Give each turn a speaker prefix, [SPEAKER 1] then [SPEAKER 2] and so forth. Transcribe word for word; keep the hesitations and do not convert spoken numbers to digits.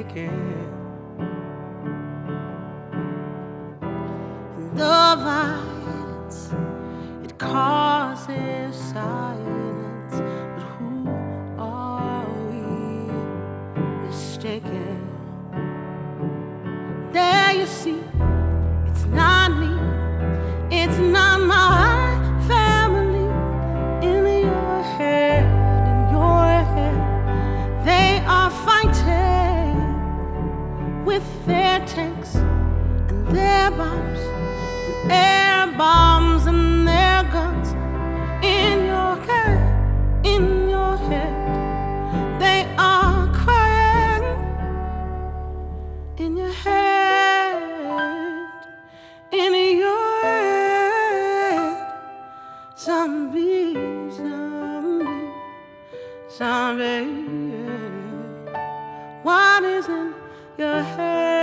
[SPEAKER 1] taken. And the violence, it causes silence. But who are we mistaken? There you see, it's not me, it's not my family. In your head, in your head, they are fighting with their tanks and their bombs and air bombs and their guns. In your head, in your head, they are crying. In your head, in your head, zombie, zombie, zombie. What is in your head?